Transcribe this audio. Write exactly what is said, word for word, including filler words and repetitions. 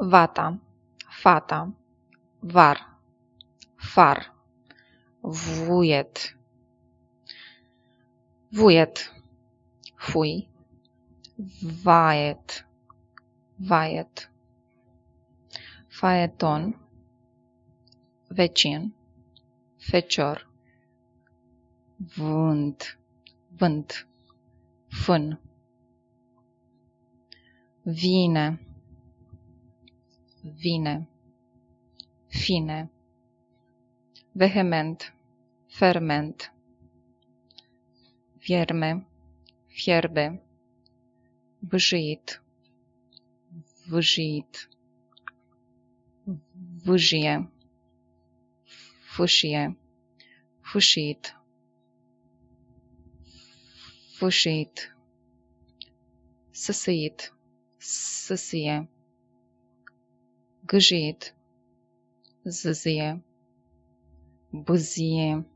vata, fata, var, far, vuiet, vuiet, fui, vaet, vaet, faeton, vecin, fecior, vânt, vânt, fân, vine, vine, fine, vehement, ferment, vierme, fierbe, vâjit, vâjit, vâjie, fâșie, fâșit, fâșit, săsăit, săsie, gâjit, zâzie, bâzie,